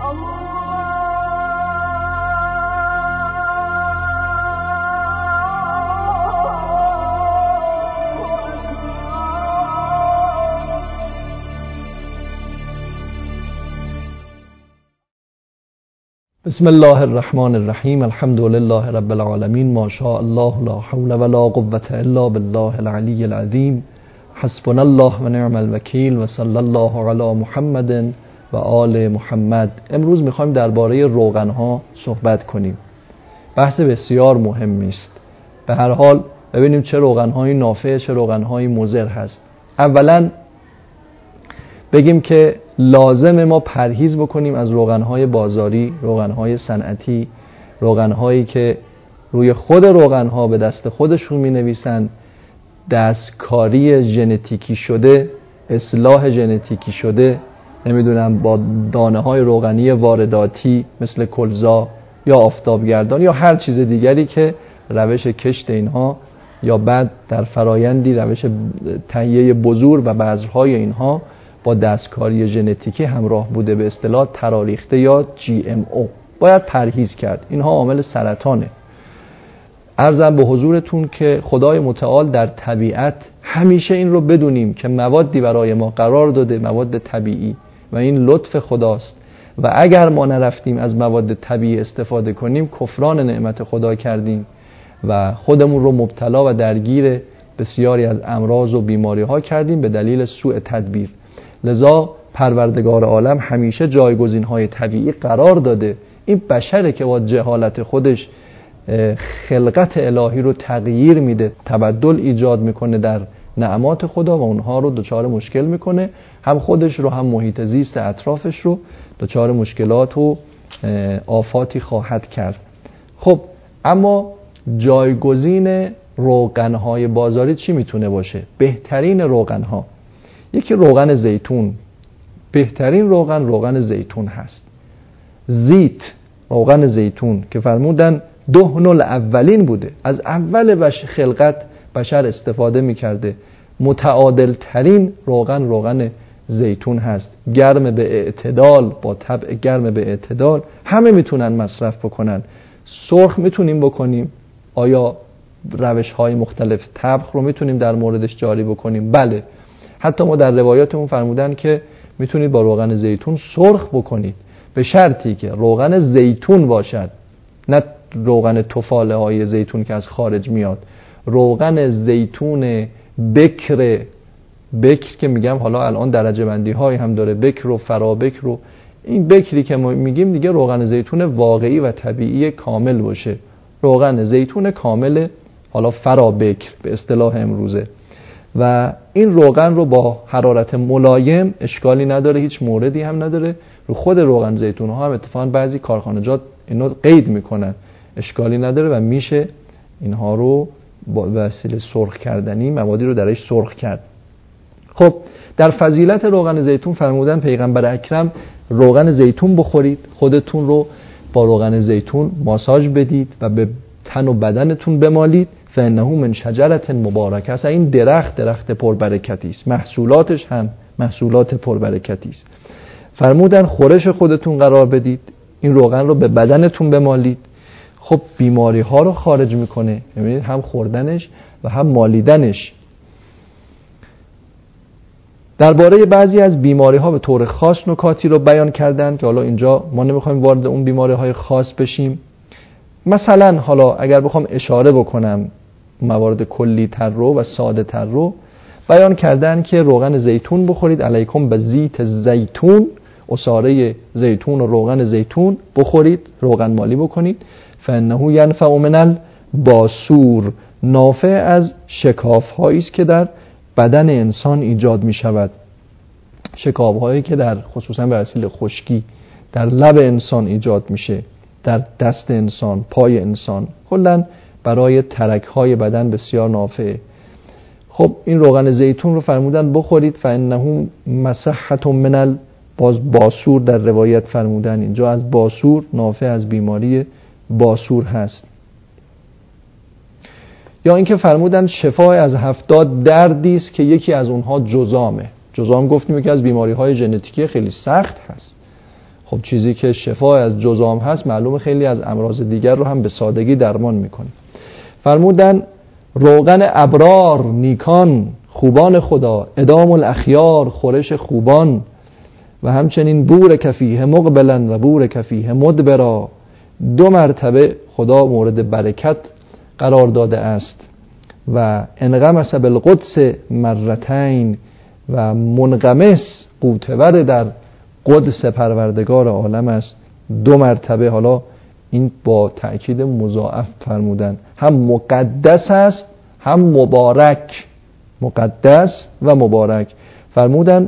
بسم الله الرحمن الرحیم. الحمد لله رب العالمین. ما شاء الله لا حول ولا قوة الا بالله العلی العظیم. حسبنا الله و نعم الوکیل و صلی الله علی محمد و آل محمد. امروز میخوایم درباره روغن ها صحبت کنیم. بحث بسیار مهمی است. به هر حال ببینیم چه روغن های نافع، چه روغن های مضر هست. اولا بگیم که لازم ما پرهیز بکنیم از روغن‌های بازاری، روغن‌های صنعتی، روغن‌هایی که روی خود روغن‌ها به دست خودشون می‌نویسن دستکاری ژنتیکی شده، اصلاح ژنتیکی شده، نمیدونم با دانه‌های روغنی وارداتی مثل کلزا یا آفتابگردان یا هر چیز دیگری که روش کشت اینها یا بعد در فرایندی روش تهیه بذور و بذرهای اینها با دستکاری ژنتیکی همراه بوده، به اصطلاح تراریخته یا GMO. باید پرهیز کرد. اینها عامل سرطانه. عرضم به حضورتون که خدای متعال در طبیعت همیشه این رو بدونیم که موادی برای ما قرار داده، مواد طبیعی، و این لطف خداست و اگر ما نرفتیم از مواد طبیعی استفاده کنیم کفران نعمت خدا کردیم و خودمون رو مبتلا و درگیر بسیاری از امراض و بیماری ها کردیم به دلیل سوء تدبیر. لذا پروردگار عالم همیشه جایگزین‌های طبیعی قرار داده. این بشره که با جهالت خودش خلقت الهی رو تغییر میده، تبدل ایجاد میکنه در نعمات خدا و اونها رو دچار مشکل میکنه، هم خودش رو هم محیط زیست اطرافش رو دچار مشکلات و آفاتی خواهد کرد. خب اما جایگزین روغن‌های بازاری چی میتونه باشه؟ بهترین روغن‌ها، یکی روغن زیتون. بهترین روغن زیتون هست. زیت، روغن زیتون که فرمودن دهن الاولین بوده، از اول خلقت بشر استفاده میکرده. متعادل ترین روغن زیتون هست. گرم به اعتدال، با طبع گرم به اعتدال، همه میتونن مصرف بکنن. سرخ میتونیم بکنیم. آیا روش های مختلف طبخ رو میتونیم در موردش جاری بکنیم؟ بله. حتی ما در روایاتمون فرمودن که میتونید با روغن زیتون سرخ بکنید، به شرطی که روغن زیتون باشد، نه روغن تفاله های زیتون که از خارج میاد. روغن زیتون بکر که میگم حالا الان درجه بندی های هم داره، بکر و فرابکر و این بکری که ما میگیم دیگه روغن زیتون واقعی و طبیعی کامل باشه. روغن زیتون کامل، حالا فرابکر به اصطلاح امروزه. و این روغن رو با حرارت ملایم، اشکالی نداره، هیچ موردی هم نداره. رو خود روغن زیتون ها هم اتفاقا بعضی کارخانجات اینو قید میکنن، اشکالی نداره و میشه اینها رو با وسیله سرخ کردنی موادی رو درش سرخ کرد. خب در فضیلت روغن زیتون فرمودن پیغمبر اکرم روغن زیتون بخورید، خودتون رو با روغن زیتون ماساژ بدید و به تن و بدنتون بمالید. فانه من شجرة مبارکه. اصلا این درخت پربرکتی است، محصولاتش هم محصولات پربرکتی است. فرمودن خورش خودتون قرار بدید، این روغن رو به بدنتون بمالید. خب بیماری ها رو خارج میکنه، ببینید هم خوردنش و هم مالیدنش. درباره بعضی از بیماری ها به طور خاص نکاتی رو بیان کردن که حالا اینجا ما نمیخوایم وارد اون بیماری های خاص بشیم. مثلا حالا اگر بخوام اشاره بکنم موارد کلی تر رو و ساده تر رو بیان کردن که روغن زیتون بخورید، علیکم به زیت زیتون، عصاره زیتون و روغن زیتون بخورید، روغن مالی بکنید. فانه ینفع من الباسور، نافع از شکاف هایی است که در بدن انسان ایجاد می شود. شکاف هایی که در خصوصا به وسیله خشکی در لب انسان ایجاد میشه، در دست انسان، پای انسان، کلاً برای ترک های بدن بسیار نافعه. خب این روغن زیتون رو فرمودن بخورید. فانه مصحة من الباسور، در روایت فرمودن اینجا از باسور، نافع از بیماری باسور هست. یا اینکه فرمودن شفای از 70 دردی است که یکی از اونها جذامه. جذام گفتیم یکی از بیماری های ژنتیکی خیلی سخت هست. خب چیزی که شفای از جذام هست معلومه خیلی از امراض دیگر رو هم به سادگی درمان میکنه. فرمودن روغن ابرار نیکان خوبان خدا، ادام الاخیار خورش خوبان، و همچنین بور کفیه مقبلن و بور کفیه مدبرا، 2 مرتبه خدا مورد برکت قرار داده است. و انغمس بالقدس مرتین، و منغمس قوتور در قدس پروردگار عالم است 2 مرتبه. حالا این با تأکید مضاعف فرمودن، هم مقدس است هم مبارک، مقدس و مبارک. فرمودن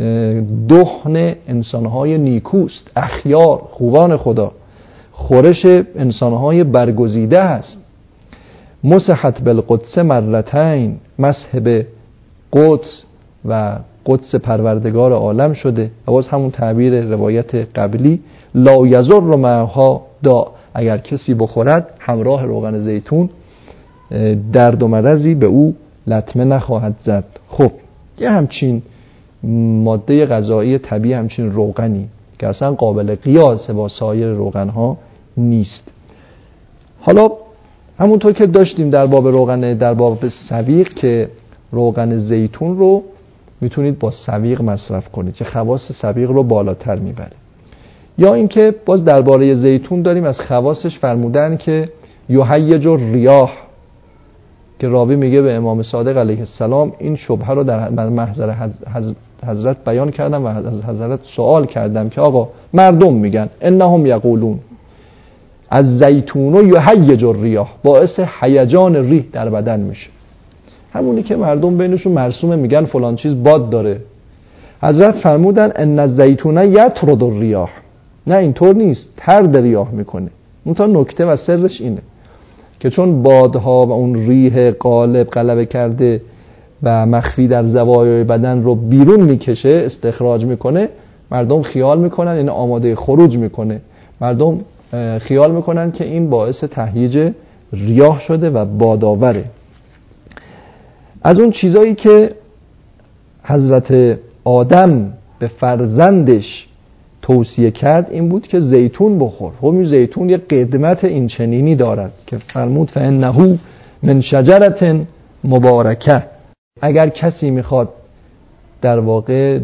دهن انسانهای نیکوست، اخیار خوبان خدا، خورش انسانهای برگزیده است. مسحت بالقدس مرتین، مسح به قدس و قدس پروردگار عالم شده. باز همون تعبیر روایت قبلی، لا یضر معها دا، اگر کسی بخورد همراه روغن زیتون درد و مرضی به او لطمه نخواهد زد. خب یه همچین ماده غذایی طبیعی، همچین روغنی که اصلا قابل قیاس با سایر روغنها نیست. حالا همونطور که داشتیم در باب روغن، در باب سویق، که روغن زیتون رو میتونید با سویق مصرف کنید که خواص سویق رو بالاتر میبره. یا اینکه باز درباره زیتون داریم از خواصش فرمودن که یهیج الریاح، که راوی میگه به امام صادق علیه السلام این شبهه رو در محضر حضرت بیان کردم و از حضرت سوال کردم که آقا مردم میگن انهم یقولون از زیتون و یهیج الریاح، باعث هیجان ریح در بدن میشه. همونی که مردم بینشون مرسومه میگن فلان چیز باد داره. حضرت فرمودن ان الزیتون یطرد الریاح، نه اینطور نیست، طرد ریاح میکنه. اون تا نکته و سرش اینه که چون بادها و اون ریح غلبه کرده و مخفی در زوایای بدن رو بیرون میکشه، استخراج میکنه، مردم خیال میکنن این آماده خروج میکنه، مردم خیال میکنن که این باعث تهییج ریاح شده و بادآوره. از اون چیزایی که حضرت آدم به فرزندش توصیه کرد این بود که زیتون بخور. خب زیتون یه قدمت این چنینی دارد که فرمود فإنه من شجرة مبارکه. اگر کسی میخواد در واقع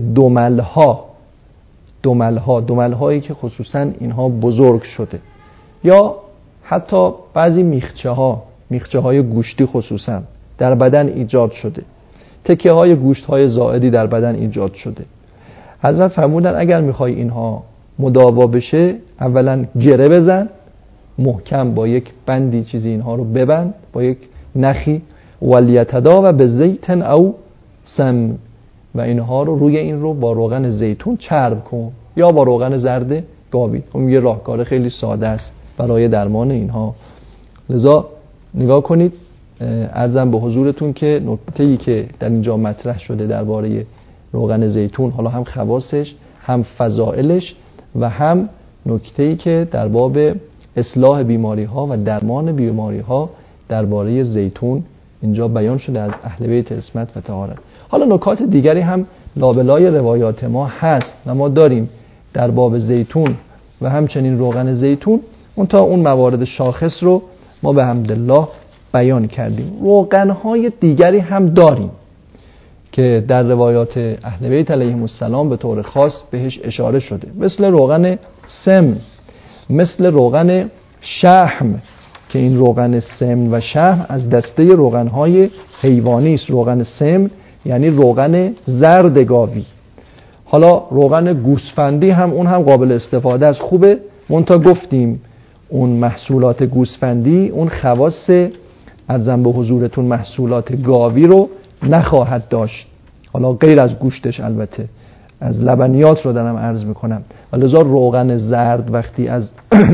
دملهایی که خصوصا اینها بزرگ شده، یا حتی بعضی میخچه های گوشتی خصوصا در بدن ایجاد شده، تکه های گوشت های زائدی در بدن ایجاد شده، حضرت فرمودن اگر میخوای اینها مداوا بشه، اولا گره بزن محکم، با یک بندی چیزی اینها رو ببند، با یک نخی، ولیتدا و به زیتن او سم، و اینها رو روی این رو با روغن زیتون چرب کن یا با روغن زرد گاوی. اون یه راهکار خیلی ساده است برای درمان اینها. لذا نگاه کنید، عرضم به حضورتون که نکته‌ای که در اینجا مطرح شده درباره روغن زیتون، حالا هم خواصش، هم فضائلش، و هم نکته‌ای که در باب اصلاح بیماری‌ها و درمان بیماری‌ها درباره زیتون اینجا بیان شده از اهل بیت عصمت و طهارت. حالا نکات دیگری هم لابلای روایات ما هست و ما داریم در باب زیتون و همچنین روغن زیتون، اون موارد شاخص رو ما به حمدالله بیان کردیم. روغن‌های دیگری هم داریم که در روایات اهل بیت علیهم السلام به طور خاص بهش اشاره شده، مثل روغن سم، مثل روغن شحم، که این روغن سم و شحم از دسته روغن‌های حیوانی است. روغن سم یعنی روغن زرد گاوی. حالا روغن گوسفندی هم اون هم قابل استفاده است، خوبه، منتها گفتیم اون محصولات گوسفندی اون خواص ارزم به حضورتون محصولات گاوی رو نخواهد داشت، حالا غیر از گوشتش، البته از لبنیات رو دارم عرض میکنم. لذا روغن زرد وقتی از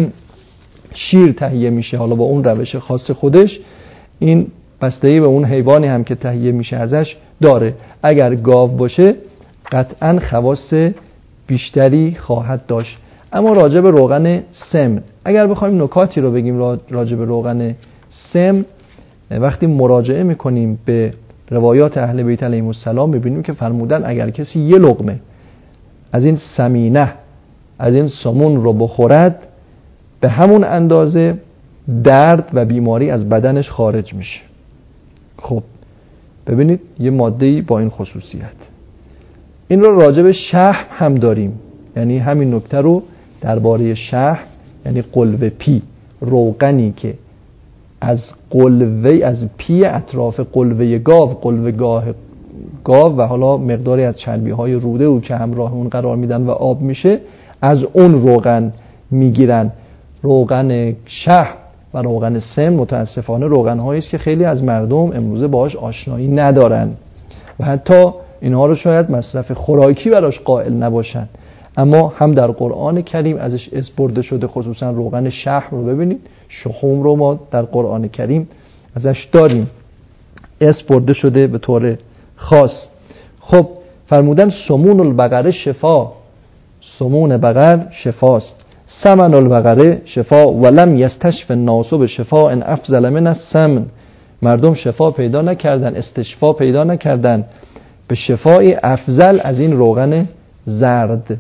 شیر تهیه میشه، حالا با اون روش خاص خودش، این بستگی به اون حیوانی هم که تهیه میشه ازش داره. اگر گاو باشه قطعاً خواص بیشتری خواهد داشت. اما راجع به روغن سم، اگر بخوایم نکاتی رو بگیم راجع به روغن سم، وقتی مراجعه میکنیم به روایات اهل بیت علیهم السلام میبینیم که فرمودن اگر کسی یه لقمه از این سمینه از این سمون رو بخورد به همون اندازه درد و بیماری از بدنش خارج میشه. خب ببینید یه ماده‌ای با این خصوصیت. این رو راجع به شحم هم داریم، یعنی همین نکته رو درباره شحم، یعنی قلوه پی، روغنی که از پی اطراف قلوه گاو و حالا مقداری از چربی‌های روده او که همراه اون قرار میدن و آب میشه، از اون روغن میگیرن. روغن شحم و روغن سم متاسفانه روغن‌هایی است که خیلی از مردم امروزه باهاش آشنایی ندارن و حتی اینها رو شاید مصرف خوراکی براش قائل نباشن، اما هم در قرآن کریم ازش اسپرده شده. خصوصا روغن شحم رو ببینید، شحوم رو ما در قرآن کریم ازش داریم، اسپرده شده به طور خاص. خب فرمودن سمون البقره شفا، سمون بقر شفاست. سمن البقره شفا ولم یستشف الناس بشفاء افضل من السمن. مردم شفا پیدا نکردن، استشفا پیدا نکردن به شفای افضل از این روغن زرد.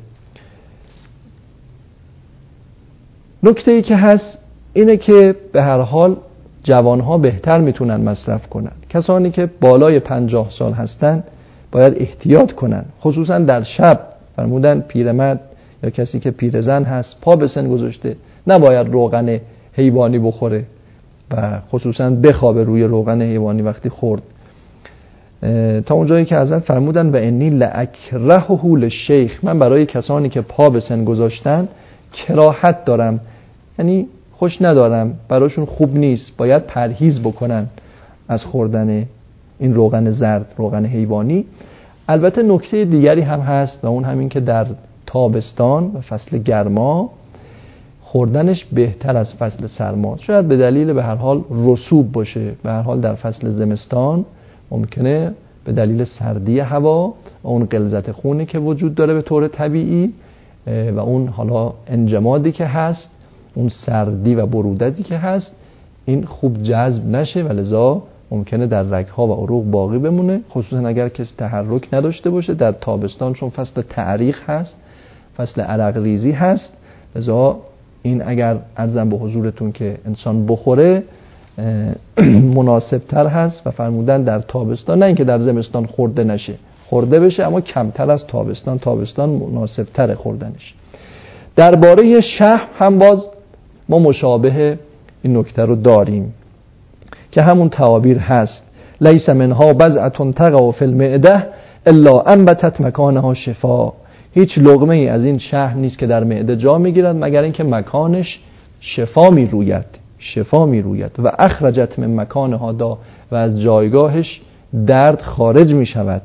نکته ای که هست اینه که به هر حال جوانها بهتر میتونن مصرف کنن. کسانی که بالای 50 سال هستن باید احتیاط کنن، خصوصا در شب. فرمودن پیرمرد یا کسی که پیرزن هست پا به سن گذاشته نباید روغن حیوانی بخوره و خصوصا بخوابه روی روغن حیوانی وقتی خورد. تا اونجایی که حضرت فرمودن و انی لاکرهه للشیخ، من برای کسانی که پا به سن گذاشتن کراهت دارم، یعنی خوش ندارم، براشون خوب نیست، باید پرهیز بکنن از خوردن این روغن زرد، روغن حیوانی. البته نکته دیگری هم هست و اون همین که در تابستان و فصل گرما خوردنش بهتر از فصل سرما. شاید به دلیل به هر حال رسوب باشه، به هر حال در فصل زمستان ممکنه به دلیل سردی هوا و اون غلظت خونی که وجود داره به طور طبیعی و اون حالا انجمادی که هست، اون سردی و برودتی که هست، این خوب جذب نشه و لذا ممکنه در رگ‌ها و عروق باقی بمونه، خصوصا اگر کسی تحرک نداشته باشه. در تابستان چون فصل تعریق هست، فصل عرق ریزی هست، لذا این اگر عرضم به حضورتون که انسان بخوره مناسب تر هست و فرمودن در تابستان، نه اینکه در زمستان خورده نشه، خورده بشه اما کمتر از تابستان. تابستان مناسب تر خوردنش. درباره شحم هم باز ما مشابه این نکته رو داریم که همون تعابیر هست لیس منها بضعة تقع فی المعده الا انبتت مکانها شفا. هیچ لقمه ای از این شحم نیست که در معده جا میگیرد مگر اینکه مکانش شفا میروید و اخرجت من مکانها دا، و از جایگاهش درد خارج می شود.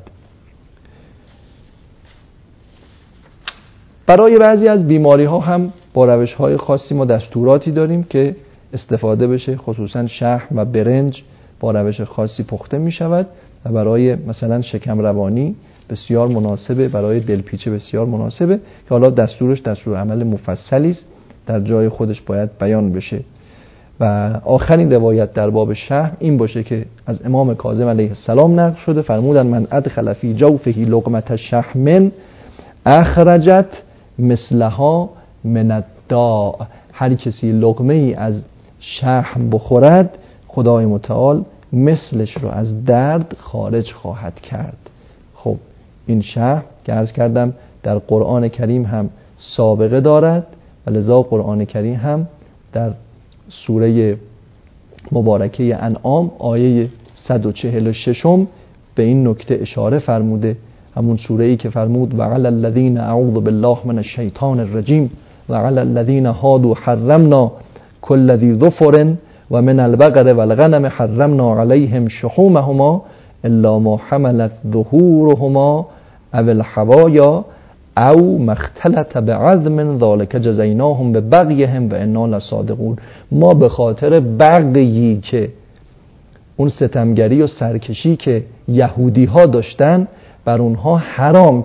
برای بعضی از بیماری ها هم با روش های خاصی ما دستوراتی داریم که استفاده بشه، خصوصا شحم و برنج با روش خاصی پخته می شود و برای مثلا شکم روانی بسیار مناسبه، برای دلپیچه بسیار مناسبه که حالا دستورش دستور عمل مفصلی است، در جای خودش باید بیان بشه. و آخرین روایت در باب شحم این باشه که از امام کاظم علیه السلام نقل شده، فرمودن من ادخل فی جوفه لقمة شحم اخرجت مثلها من الداء. هر کسی لقمه ای از شحم بخورد خدای متعال مثلش رو از درد خارج خواهد کرد. خب این شحم که عرض کردم در قرآن کریم هم سابقه دارد و لذا قرآن کریم هم در سوره مبارکه انعام آیه 146 به این نکته اشاره فرموده، همون سوره ای که فرمود و علی الذین اعوذ بالله من الشیطان الرجیم و علی الذین هادوا حرمنا کل ذی ظفر و من البقر والغنم حرمنا علیهم شحومهما الا ما حملت ظهورهما او الحوایا او مختلط بعظم ذلك جزیناهم ببغیهم و انا لصادقون. ما به خاطر بغیی که اون ستمگری و سرکشی که یهودی ها داشتن بر اونها حرام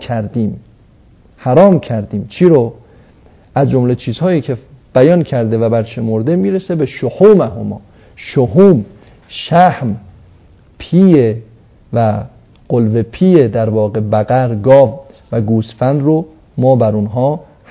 کردیم. چی رو؟ از جمله چیزهایی که بیان کرده و برشمرده میرسه به شحومهما. شحوم، شحم، پیه و قلوه پیه در واقع بقر، گاو و گوسفند رو ما بر اونها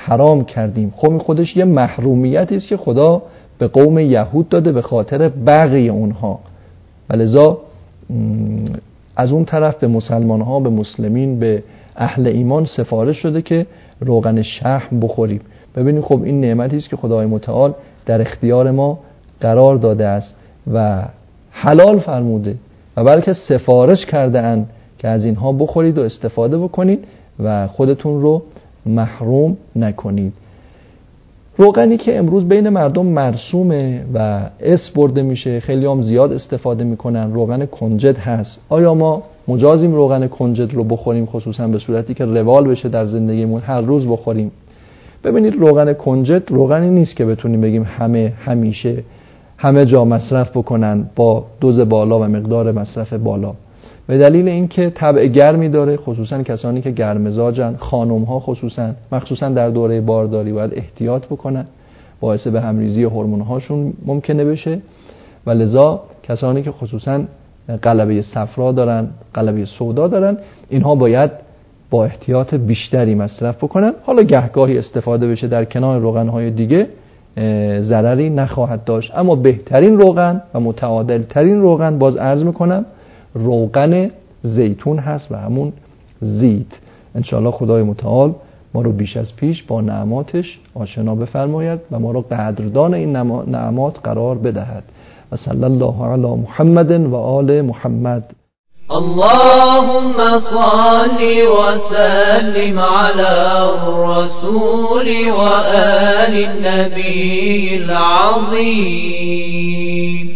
حرام کردیم. خب این خودش یه محرومیتی است که خدا به قوم یهود داده به خاطر بغی اونها، ولذا از اون طرف به مسلمان ها، به مسلمین، به اهل ایمان سفارش شده که روغن شحم بخوریم. ببینید خب این نعمتی است که خدای متعال در اختیار ما قرار داده است و حلال فرموده و بلکه سفارش کرده اند که از اینها بخورید و استفاده بکنید و خودتون رو محروم نکنید. روغنی که امروز بین مردم مرسومه و اسم برده میشه، خیلی هم زیاد استفاده میکنن، روغن کنجد هست. آیا ما مجازیم روغن کنجد رو بخوریم، خصوصا به صورتی که روال بشه در زندگیمون، هر روز بخوریم؟ ببینید روغن کنجد روغنی نیست که بتونیم بگیم همیشه همه جا مصرف بکنن با دوز بالا و مقدار مصرف بالا، به دلیل اینکه طبع گرمی داره، خصوصا کسانی که گرمزاجن، خانم‌ها مخصوصا در دوره بارداری باید احتیاط بکنن، باعث به همریزی هورمون‌هاشون ممکنه بشه و لذا کسانی که خصوصا قلبه صفرا دارن، قلبه سودا دارن، اینها باید با احتیاط بیشتری مصرف بکنن. حالا گهگاهی استفاده بشه در کنار روغن‌های دیگه ضرری نخواهد داشت، اما بهترین روغن و متعادل ترین روغن، باز عرض میکنم، روغن زیتون هست و همون زیت. انشاءالله خدای متعال ما رو بیش از پیش با نعماتش آشنا بفرماید و ما رو قدردان این نعمات قرار بدهد. و صلی الله علی محمد و آل محمد. اللهم صل وسلم على الرسول وآل النبي العظيم.